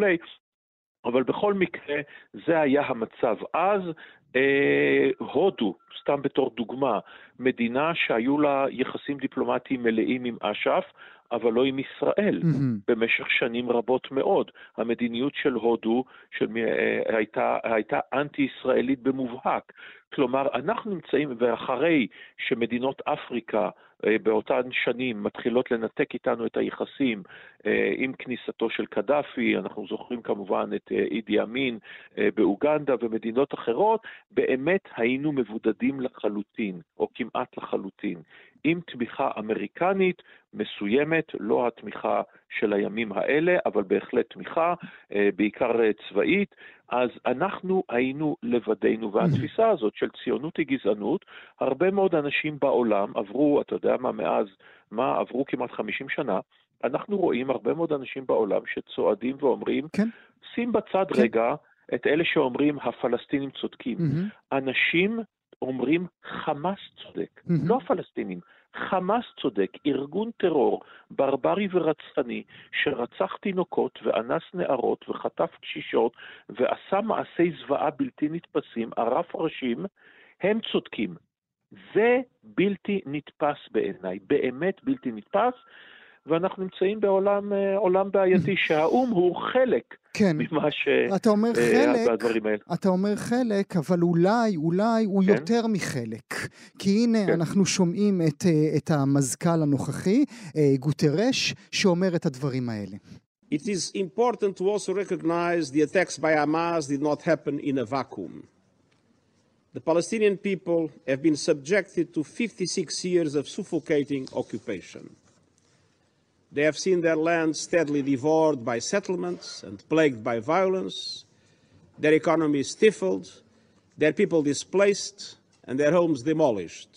אבל בכל מקרה זה היה המצב. אז אה, הודו, סתם בתור דוגמה, מדינה שהיו לה יחסים דיפלומטיים מלאים עם אש"ף, אבל לא עם ישראל, mm-hmm. במשך שנים רבות מאוד. המדיניות של הודו של, אה, הייתה, הייתה אנטי-ישראלית במובהק. כלומר, אנחנו נמצאים, ואחרי שמדינות אפריקה אה, באותן שנים מתחילות לנתק איתנו את היחסים אה, עם כניסתו של קדאפי, אנחנו זוכרים כמובן את אה, אידי אמין אה, באוגנדה ומדינות אחרות, באמת היינו מבודדים לחלוטין, או כמעט לחלוטין, עם תמיכה אמריקנית מסוימת, לא התמיכה של הימים האלה, אבל בהחלט תמיכה, אה, בעיקר אה, צבאית. אז אנחנו היינו לבדנו, והתפיסה הזאת של ציונות היא גזענות, הרבה מאוד אנשים בעולם עברו, אתה יודע מה, מאז, מה, עברו כמעט חמישים שנה, אנחנו רואים הרבה מאוד אנשים בעולם שצועדים ואומרים, כן. שים בצד כן. רגע את אלה שאומרים הפלסטינים צודקים. Mm-hmm. אנשים אומרים חמאס צודק, mm-hmm. לא הפלסטינים. חמאס צודק, ארגון טרור, ברברי ורצחני, שרצח תינוקות ואנס נערות וחטף קשישות ועשה מעשי זוועה בלתי נתפסים, ערף ראשים, הם צודקים. זה בלתי נתפס בעיניי, באמת בלתי נתפס, ואנחנו נמצאים בעולם עולם בעייתי שהאום הוא חלק כן. ממה ש... אתה אומר חלק, אתה אומר חלק, אבל אולי, אולי הוא כן. יותר מחלק. כי הנה כן. אנחנו שומעים את, את המזכ"ל הנוכחי, גוטרש, שאומר את הדברים האלה. It is important to also recognize the attacks by Hamas did not happen in a vacuum. The Palestinian people have been subjected to fifty-six years of suffocating occupation. They have seen their land steadily devoured by settlements and plagued by violence, their economy stifled, their people displaced, and their homes demolished.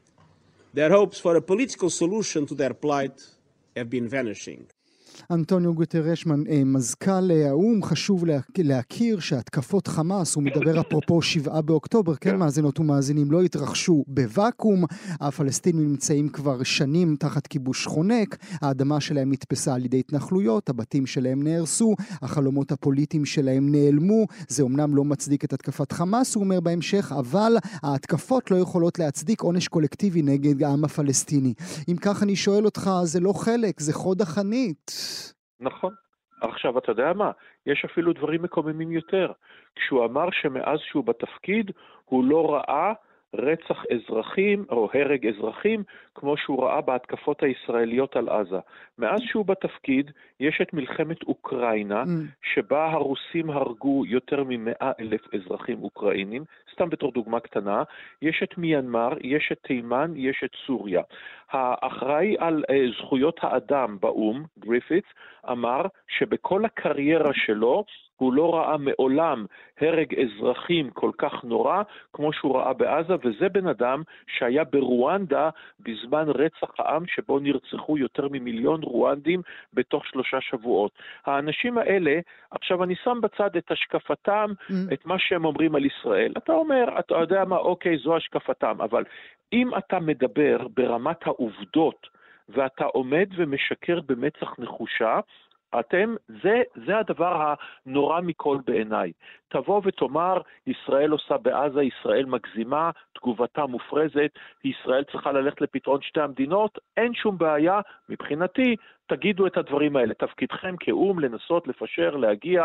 Their hopes for a political solution to their plight have been vanishing. אנטוניו גוטרש, מזכ"ל האו"ם, חשוב להכיר שהתקפות חמאס, הוא מדבר אפרופו שבעה באוקטובר, כן מאזינות ומאזינים, לא התרחשו בוואקום, הפלסטינים נמצאים כבר שנים תחת כיבוש חונק, האדמה שלהם נתפסה על ידי התנחלויות, הבתים שלהם נהרסו, החלומות הפוליטיים שלהם נעלמו, זה אומנם לא מצדיק את התקפת חמאס, הוא אומר בהמשך, אבל ההתקפות לא יכולות להצדיק עונש קולקטיבי נגד העם הפלסטיני. אם כך אני שואל אותך, זה לא חלק, זה חוד החנית. נכון. עכשיו, אתה יודע מה? יש אפילו דברים מקוממים יותר. כשהוא אמר שמאז שהוא בתפקיד, הוא לא ראה רצח אזרחים או הרג אזרחים, כמו שהוא ראה בהתקפות הישראליות על עזה. מאז שהוא בתפקיד, יש את מלחמת אוקראינה, mm. שבה הרוסים הרגו יותר ממאה אלף אזרחים אוקראינים, סתם בתור דוגמה קטנה, יש את מיינמר, יש את תימן, יש את סוריה. האחראי על uh, זכויות האדם באום, גריפית', אמר שבכל הקריירה שלו, הוא לא ראה מעולם הרג אזרחים כל כך נורא כמו שהוא ראה בעזה, וזה בן אדם שהיה ברואנדה בזמן רצח העם שבו נרצחו יותר ממיליון רואנדים בתוך שלושה שבועות. האנשים האלה, עכשיו אני שם בצד את השקפתם, mm. את מה שהם אומרים על ישראל. אתה אומר, אתה יודע מה, אוקיי, זו השקפתם, אבל אם אתה מדבר ברמת העובדות, ואתה עומד ומשקר במצח נחושה, אתם, זה, זה הדבר הנורא מכל בעיניי. תבוא ותאמר, ישראל עושה בעזה, ישראל מגזימה, תגובתה מופרזת, ישראל צריכה ללכת לפתרון שתי המדינות, אין שום בעיה, מבחינתי, תגידו את הדברים האלה. תפקידכם כאום לנסות, לפשר, להגיע,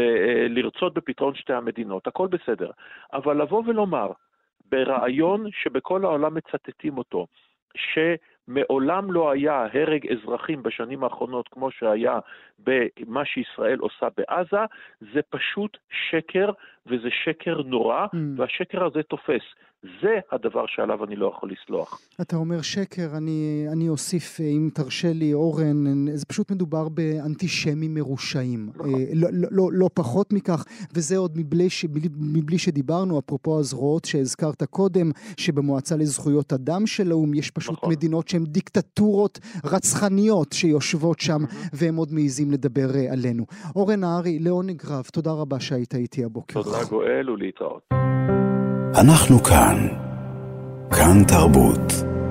לרצות בפתרון שתי המדינות, הכל בסדר. אבל לבוא ולומר, ברעיון שבכל העולם מצטטים אותו, שמעולם לא היה הרג אזרחים בשנים האחרונות כמו שהיה במה שישראל עושה בעזה, זה פשוט שקר, וזה שקר נורא, mm. והשקר הזה תופס זה הדבר שעליו אני לא יכול לסלוח. אתה אומר שקר, אני, אני אוסיף, אם תרשה לי, אורן, זה פשוט מדובר באנטישמים מרושעים. נכון. לא, לא, לא, לא פחות מכך, וזה עוד מבלי, ש, מבלי שדיברנו, אפרופו הזרועות שהזכרת קודם, שבמועצה לזכויות אדם של האו"ם, יש פשוט נכון. מדינות שהן דיקטטורות רצחניות שיושבות שם, והם עוד מעיזים לדבר עלינו. אורן נהרי, לעונג רב, תודה רבה שהיית איתי הבוקר. תודה גואל ולהתראות. אנחנו כאן. כאן תרבות.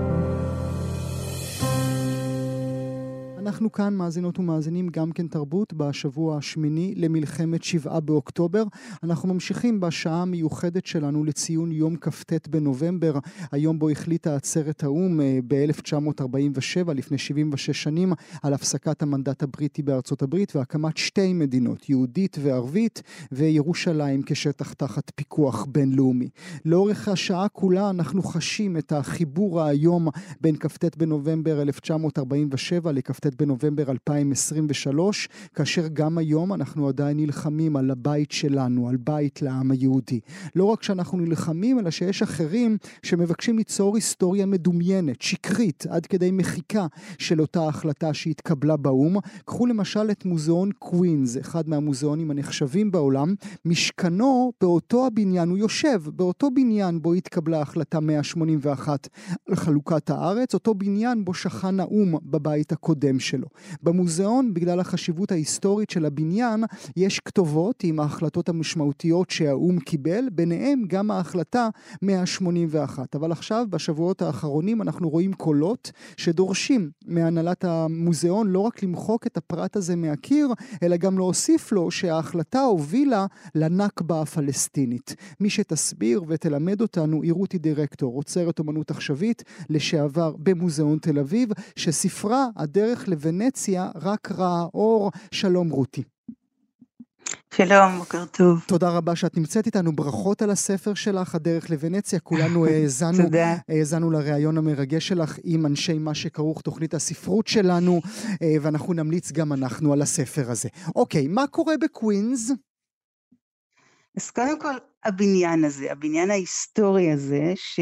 אנחנו כאן מאזינות ומאזינים גם כן תרבות בשבוע השמיני למלחמת שבעה באוקטובר. אנחנו ממשיכים בשעה המיוחדת שלנו לציון יום כ"ט בנובמבר, היום בו החליטה עצרת האו"ם ב-אלף תשע מאות ארבעים ושבע, לפני שבעים ושש שנים, על הפסקת המנדט הבריטי בארצות הברית והקמת שתי מדינות, יהודית וערבית, וירושלים כשטח תחת פיקוח בינלאומי. לאורך השעה כולה אנחנו חשים את החיבור היום בין כ"ט בנובמבר אלף תשע מאות ארבעים ושבע לכ"ט בנובמבר אלפיים עשרים ושלוש, כאשר גם היום אנחנו עדיין נלחמים על הבית שלנו, על בית לעם היהודי. לא רק שאנחנו נלחמים, אלא שיש אחרים שמבקשים ליצור היסטוריה מדומיינת, שקרית, עד כדי מחיקה של אותה החלטה שהתקבלה באו"ם. קחו למשל את מוזיאון קווינס, אחד מהמוזיאונים הנחשבים בעולם, משכנו באותו הבניין, הוא יושב באותו בניין בו התקבלה החלטה מאה שמונים ואחת על חלוקת הארץ, אותו בניין בו שכן האו"ם בבית הקודם שלו. במוזיאון, בגלל החשיבות ההיסטורית של הבניין, יש כתובות עם ההחלטות המשמעותיות שהאו"ם קיבל, ביניהם גם ההחלטה מאה שמונים ואחת. אבל עכשיו, בשבועות האחרונים, אנחנו רואים קולות שדורשים מהנהלת המוזיאון לא רק למחוק את הפרט הזה מהקיר, אלא גם להוסיף לו שההחלטה הובילה לנכבה הפלסטינית. מי שתסביר ותלמד אותנו היא רותי דירקטור, אוצרת אומנות עכשווית לשעבר במוזיאון תל אביב, שספרה הדרך לוונציה רק ראה אור. שלום רותי. שלום, בוקר טוב. תודה רבה שאת נמצאת איתנו, ברכות על הספר שלך, הדרך לוונציה, כולנו האזנו, האזנו לראיון המרגש שלך עם אנשי מה שכרוך תוכנית הספרות שלנו, ואנחנו נמליץ גם אנחנו על הספר הזה. אוקיי, מה קורה בקווינס? אז קודם כל, הבניין הזה, הבניין ההיסטורי הזה, ש...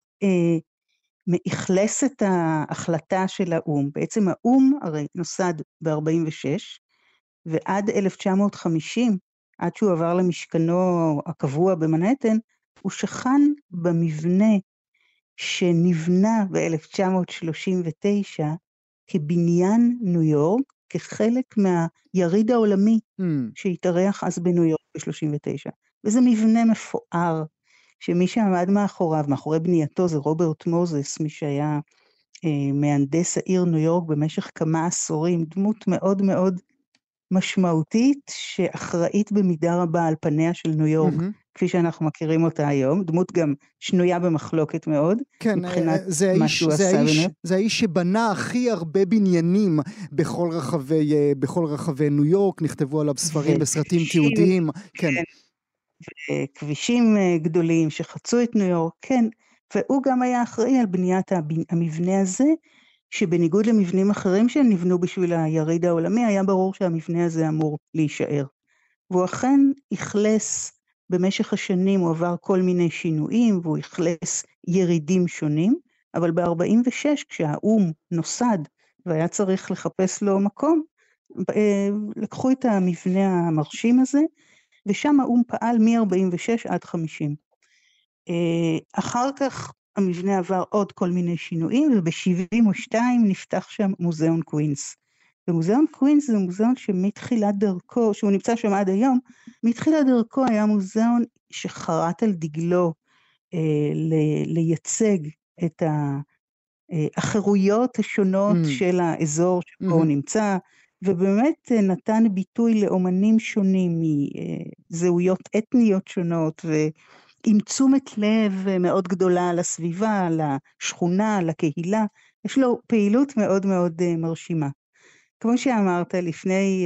מאכלס את ההחלטה של האו"ם. בעצם האו"ם הרי נוסד ב-ארבעים ושש, ועד אלף תשע מאות וחמישים, עד שהוא עבר למשכנו הקבוע במנהטן, הוא שכן במבנה שנבנה ב-אלף תשע מאות שלושים ותשע כבניין ניו יורק, כחלק מהיריד העולמי mm. שהתארח אז בניו יורק ב-שלושים ותשע. וזה מבנה מפואר, שמי שעמד מאחוריו, מאחורי בנייתו זה רוברט מוזס, מי שהיה אה, מהנדס העיר ניו יורק במשך כמה עשורים, דמות מאוד מאוד משמעותית, שאחראית במידה רבה על פניה של ניו יורק, mm-hmm. כפי שאנחנו מכירים אותה היום, דמות גם שנויה במחלוקת מאוד, כן, מבחינת זה מה האיש, שהוא זה עשה. האיש, זה האיש שבנה הכי הרבה בניינים בכל רחבי, בכל רחבי ניו יורק, נכתבו עליו ספרים וסרטים תיעודיים, כן. כן. כבישים גדולים שחצו את ניו יורק, כן, והוא גם היה אחראי על בניית המבנה הזה, שבניגוד למבנים אחרים שנבנו בשביל היריד העולמי, היה ברור שהמבנה הזה אמור להישאר. והוא אכן הכלס במשך השנים, הוא עבר כל מיני שינויים, והוא הכלס ירידים שונים, אבל ב-ארבעים ושש, כשהאו"ם נוסד, והיה צריך לחפש לו מקום, לקחו את המבנה המרשים הזה, ושם האו"ם פעל מ-ארבעים ושש עד חמישים. אחר כך המבנה עבר עוד כל מיני שינויים, וב-שבעים ושתיים נפתח שם מוזיאון קווינס. ומוזיאון קווינס זה מוזיאון שמתחילת דרכו, שהוא נמצא שם עד היום, מתחילת דרכו היה מוזיאון שחרת על דגלו אה, ל- לייצג את החירויות השונות mm. של האזור שבו mm-hmm. הוא נמצא, ובאמת נתן ביטוי לאומנים שונים, מזהויות אתניות שונות, ועם תשומת לב מאוד גדולה לסביבה, לשכונה, לקהילה, יש לו פעילות מאוד מאוד מרשימה. כמו שאמרת לפני,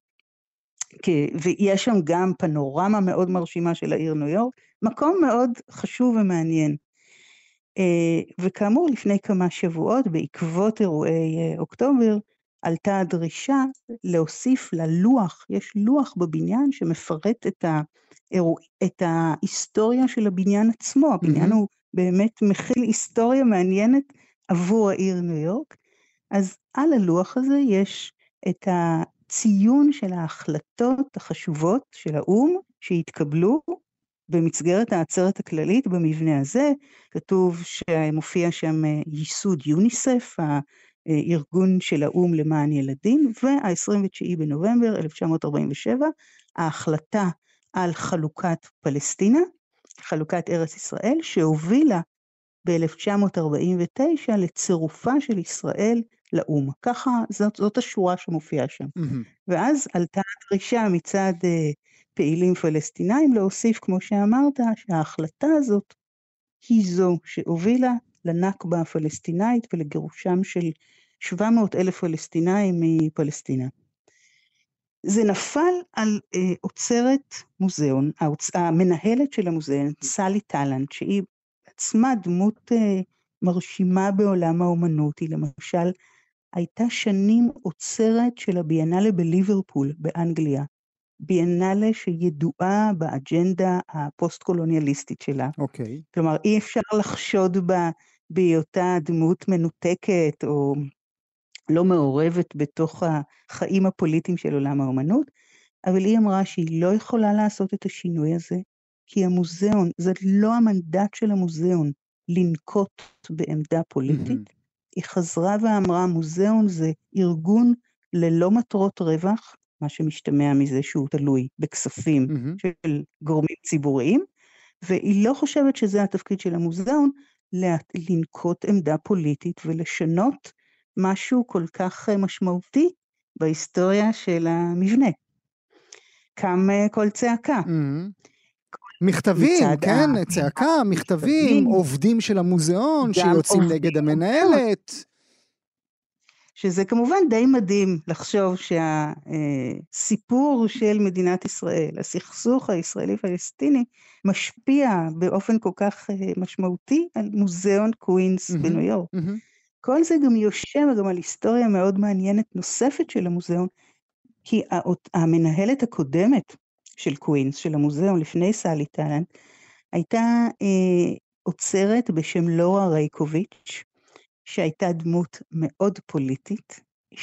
ויש שם גם פנורמה מאוד מרשימה של העיר ניו יורק, מקום מאוד חשוב ומעניין. וכאמור, לפני כמה שבועות, בעקבות אירועי אוקטובר, עלתה הדרישה להוסיף ללוח, יש לוח בבניין שמפרט את, האירוע, את ההיסטוריה של הבניין עצמו, הבניין mm-hmm. הוא באמת מכיל היסטוריה מעניינת עבור העיר ניו יורק. אז על הלוח הזה יש את הציון של ההחלטות החשובות של האום שהתקבלו במסגרת העצרת הכללית במבנה הזה. כתוב שמופיע שם ייסוד יוניסף, הארגון של האום למען ילדים, וה-עשרים ותשעה בנובמבר אלף תשע מאות ארבעים ושבע, ההחלטה על חלוקת פלסטינה, חלוקת ארץ ישראל, שהובילה ב-אלף תשע מאות ארבעים ותשע לצירופה של ישראל לאום. ככה, זאת, זאת השורה שמופיעה שם. Mm-hmm. ואז עלתה דרישה מצד uh, פעילים פלסטינאים להוסיף, כמו שאמרת, שההחלטה הזאת היא זו שהובילה לנכבה הפלסטינאית ולגירושם של שבע מאות אלף פלסטינאים מפלסטינה. זה נפל על uh, אוצרת מוזיאון, האוצ... המנהלת של המוזיאון, סלי טלנט, שהיא עצמה דמות uh, מרשימה בעולם האומנות. היא למשל הייתה שנים אוצרת של הביאנלה בליברפול באנגליה, ביאנלה שידועה באג'נדה הפוסט-קולוניאליסטית שלה. אוקיי. Okay. כלומר, אי אפשר לחשוד בה בהיותה דמות מנותקת או לא מעורבת בתוך החיים הפוליטיים של עולם האומנות, אבל היא אמרה שהיא לא יכולה לעשות את השינוי הזה, כי המוזיאון, זה לא המנדט של המוזיאון לנקוט בעמדה פוליטית. Mm-hmm. היא חזרה ואמרה, המוזיאון זה ארגון ללא מטרות רווח, מה שמשתמע מזה שהוא תלוי בכספים mm-hmm. של גורמים ציבוריים, והיא לא חושבת שזה התפקיד של המוזיאון, לנקוט עמדה פוליטית ולשנות משהו כל כך משמעותי בהיסטוריה של המבנה. קם כל צעקה. Mm-hmm. מכתבים, כן, ה... צעקה, מכתבים, מכתבים, עובדים של המוזיאון שיוצאים נגד המנהלת. שזה כמובן די מדהים לחשוב שהסיפור של מדינת ישראל, הסכסוך הישראלי-פלסטיני, משפיע באופן כל כך משמעותי על מוזיאון קווינס mm-hmm, בניו יורק. Mm-hmm. כל זה גם יושב גם על היסטוריה מאוד מעניינת נוספת של המוזיאון, כי המנהלת הקודמת של קווינס, של המוזיאון לפני סלי טלנט, הייתה אה, אוצרת בשם לורה רייקוביץ', שהייתה דמות מאוד פוליטית,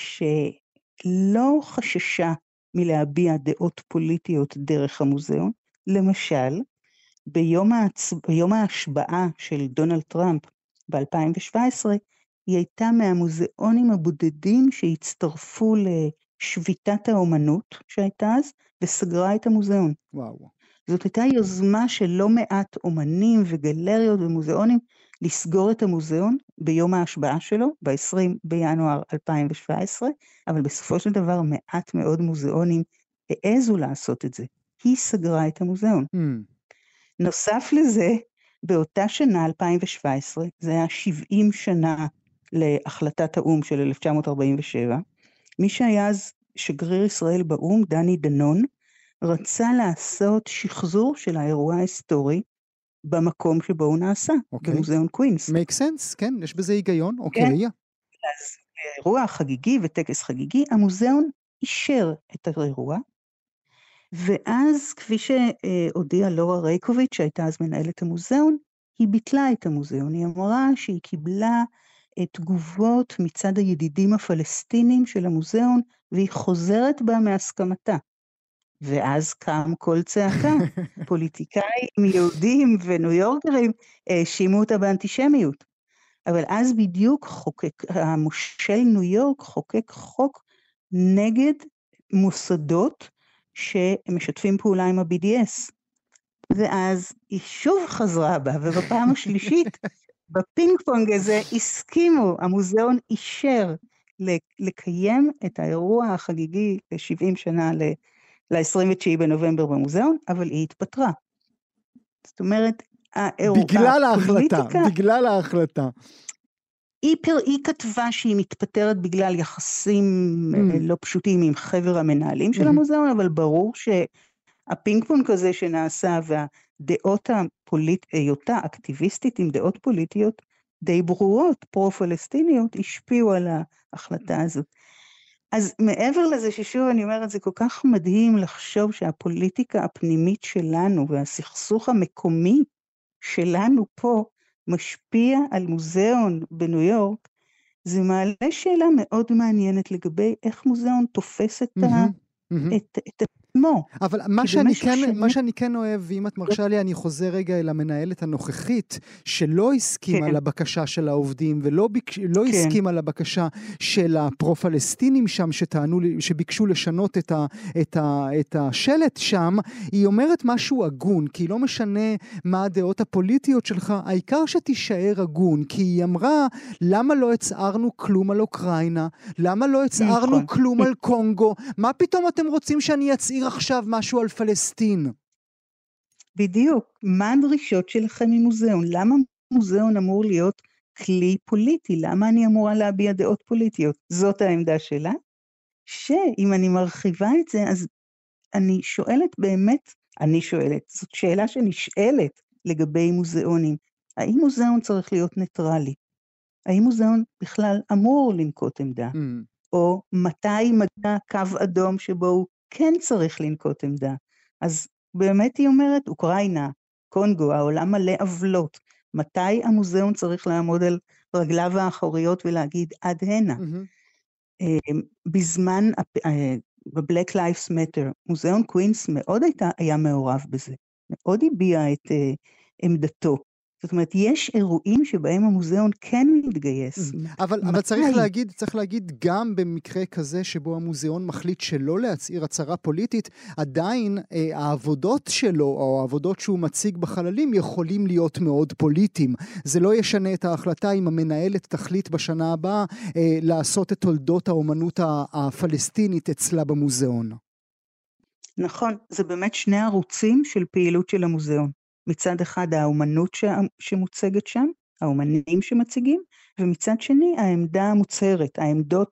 שלא חששה מלהביע דעות פוליטיות דרך המוזיאון. למשל, ביום, ההצ... ביום ההשבעה של דונלד טראמפ ב-אלפיים שבע עשרה, היא הייתה מהמוזיאונים הבודדים שהצטרפו לשביתת האומנות שהייתה אז, וסגרה את המוזיאון. וואו. זאת הייתה יוזמה של לא מעט אומנים וגלריות ומוזיאונים, לסגור את המוזיאון ביום ההשבעה שלו, ב-עשרים בינואר אלפיים שבע עשרה, אבל בסופו של דבר מעט מאוד מוזיאונים העזו לעשות את זה. היא סגרה את המוזיאון. Mm. נוסף לזה, באותה שנה, אלפיים שבע עשרה, זה היה שבעים שנה להחלטת האום של אלף תשע מאות ארבעים ושבע, מי שהיה אז שגריר ישראל באום, דני דנון, רצה לעשות שחזור של האירוע ההיסטורי, במקום שבו הוא נעשה, okay. במוזיאון קווינס. make sense, כן, יש בזה היגיון, אוקיי. Okay. כן. אז אירוע חגיגי וטקס חגיגי, המוזיאון אישר את האירוע, ואז כפי שהודיעה לורה רייקוביץ', שהייתה אז מנהלת המוזיאון, היא ביטלה את המוזיאון, היא אמרה שהיא קיבלה תגובות מצד הידידים הפלסטינים של המוזיאון, והיא חוזרת בה מהסכמתה. ואז קם כל צעקה, פוליטיקאים, יהודים וניו יורקרים האשימו אותה באנטישמיות. אבל אז בדיוק חוקק, המושל ניו יורק חוקק חוק נגד מוסדות שמשתפים פעולה עם ה-בי די אס. ואז היא שוב חזרה בה, ובפעם השלישית, בפינג פונג הזה הסכימו, המוזיאון אישר לקיים את האירוע החגיגי ל-שבעים שנה ל... ל-עשרים ותשעה בנובמבר במוזיאון, אבל היא התפטרה. זאת אומרת, האירוע... בגלל ההחלטה, בגלל ההחלטה. היא, פר, היא כתבה שהיא מתפטרת בגלל יחסים mm. לא פשוטים עם חבר המנהלים של mm-hmm. המוזיאון, אבל ברור שהפינג פונג הזה שנעשה, והדעות הפוליטיות, היותה אקטיביסטית עם דעות פוליטיות, די ברורות, פרו-פלסטיניות, השפיעו על ההחלטה הזאת. אז מעבר לזה ששוב אני אומרת, זה כל כך מדהים לחשוב שהפוליטיקה הפנימית שלנו והסכסוך המקומי שלנו פה משפיע על מוזיאון בניו יורק, זה מעלה שאלה מאוד מעניינת לגבי איך מוזיאון תופס את, ה... את, את עצמו. אבל מה שאני, כן, שני... מה שאני כן אוהב, ואם את מרשה לי, אני חוזר רגע אל המנהלת הנוכחית, שלא הסכימה כן. לבקשה של העובדים, ולא ביק... לא כן. הסכימה לבקשה של הפרו-פלסטינים שם, שטענו, שביקשו לשנות את, ה... את, ה... את השלט שם, היא אומרת משהו הגון, כי לא משנה מה הדעות הפוליטיות שלך, העיקר שתישאר הגון, כי היא אמרה, למה לא הצערנו כלום על אוקראינה? למה לא הצערנו נכון. כלום על קונגו? מה פתאום אתם רוצים שאני אצעיר עכשיו משהו על פלסטין? בדיוק. מה הדרישות שלכם ממוזיאון? למה מוזיאון אמור להיות כלי פוליטי? למה אני אמורה להביע דעות פוליטיות? זאת העמדה שלה. שאם אני מרחיבה את זה, אז אני שואלת באמת, אני שואלת, זאת שאלה שנשאלת לגבי מוזיאונים. האם מוזיאון צריך להיות ניטרלי? האם מוזיאון בכלל אמור לנקוט עמדה? Mm. או מתי מגיע קו אדום שבו הוא כן צריך לנקוט עמדה. אז באמת היא אומרת, אוקראינה, קונגו, העולם מלא עוולות. מתי המוזיאון צריך לעמוד על רגליו האחוריות ולהגיד עד הנה? Mm-hmm. בזמן, ב-Black Lives Matter, מוזיאון קווינס מאוד הייתה, היה מעורב בזה. מאוד הביע את עמדתו. זאת אומרת, יש אירועים שבהם המוזיאון כן מתגייס. אבל, אבל צריך להגיד, צריך להגיד גם במקרה כזה שבו המוזיאון מחליט שלא להצעיר הצהרה פוליטית, עדיין אה, העבודות שלו, או העבודות שהוא מציג בחללים, יכולים להיות מאוד פוליטיים. זה לא ישנה את ההחלטה אם המנהלת תחליט בשנה הבאה אה, לעשות את תולדות האומנות הפלסטינית אצלה במוזיאון. נכון, זה באמת שני ערוצים של פעילות של המוזיאון. מצד אחד האומנות שמוצגת שם, האומנים שמציגים, ומצד שני העמדה המוצהרת, העמדות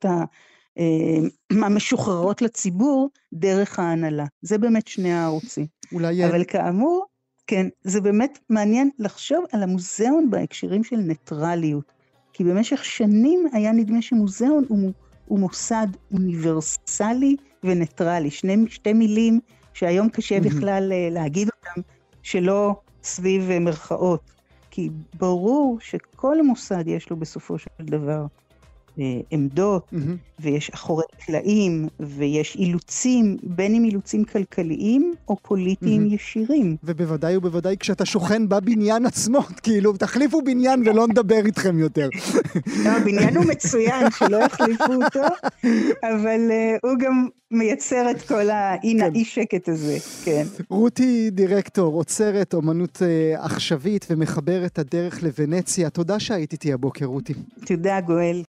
המשוחררות לציבור דרך ההנהלה. זה באמת שני הערוצים. אולי... אבל כאמור, כן, זה באמת מעניין לחשוב על המוזיאון בהקשרים של ניטרליות, כי במשך שנים היה נדמה שמוזיאון הוא, הוא מוסד אוניברסלי וניטרלי, שני, שתי מילים שהיום קשה בכלל להגיד אותם, שלא סביב מרכאות, כי ברור שכל מוסד יש לו בסופו של דבר אה, עמדות, mm-hmm. ויש אחורי קלעים, ויש אילוצים, בין אם אילוצים כלכליים או פוליטיים mm-hmm. ישירים. ובוודאי ובוודאי כשאתה שוכן בבניין עצמו, כאילו תחליפו בניין ולא נדבר איתכם יותר. לא, הבניין הוא מצוין, שלא יחליפו אותו, אבל uh, הוא גם מייצר את כל האי שקט הזה, כן. רותי דירקטור, עוצרת אומנות uh, עכשווית ומחברת הדרך לוונציה. תודה שהיית איתי הבוקר, רותי. תודה, גואל.